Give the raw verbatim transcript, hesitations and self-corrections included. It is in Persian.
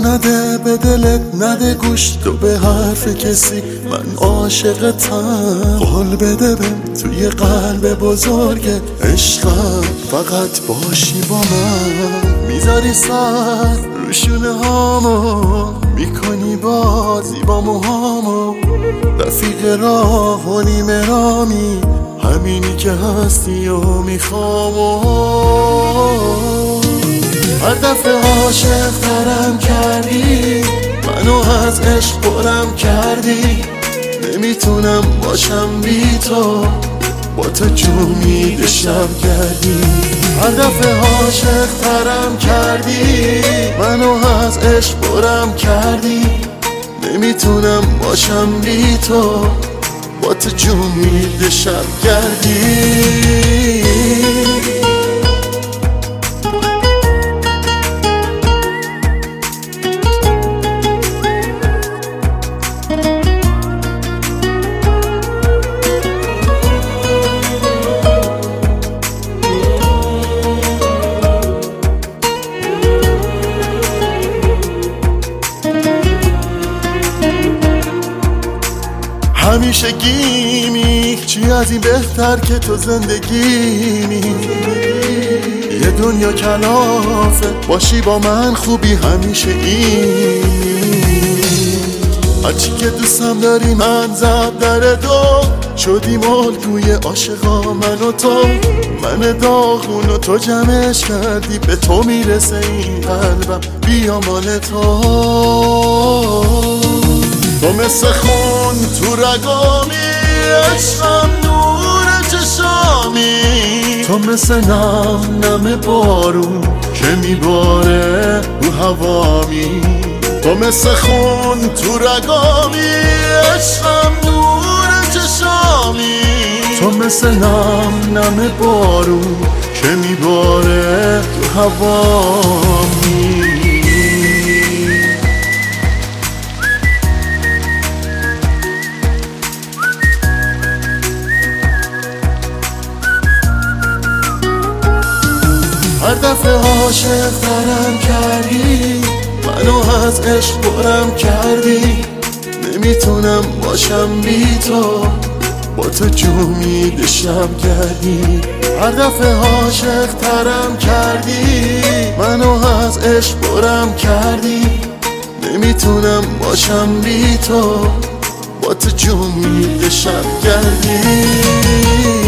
نده به دلت، نده گوش تو به حرف کسی، من عاشقتم. قول بده بهم توی قلب بزرگ عشقم فقط باشی با من. میذاری سر رو شونه هامو، میکنی بازی با موهامو، رفیق راه و نیمه رامی، همینی که هستی و میخوامو. هر دفعه عاشق ترم کردی، منو از عشق برم کردی، نمیتونم باشم بی تو، با تو جمید شب کردی. هر دفعه عاشق ترم کردی، منو از عشق برم کردی، نمیتونم باشم بی تو، با تو جمید شب کردی. همیشه گیمی چی از این بهتر که تو زندگیمی، یه دنیا کلافه باشی با من خوبی همیشه اینی. هرچی که دوستم داری من زب در دو، شدیم الگوی عاشقا من و تو، من داغون و تو جمعش کردی، به تو میرسه این قلبم بیا مال تو. تو مثل خون تو رگامی، عشقم نور چشامی، تو مثل نم نم بارون که میباره رو هوامی. تو مثل خون تو رگامی، عشقم نور چشامی، تو مثل نم نم بارون که میباره رو هوامی. هر دفعه عاشق ترم کردی، منو از عشق برم کردی، نمیتونم باشم بی تو، با تو جمید شب کردی. هر دفعه عاشق ترم کردی، منو از عشق برم کردی، نمیتونم باشم بی تو، با تو جمید شب کردی.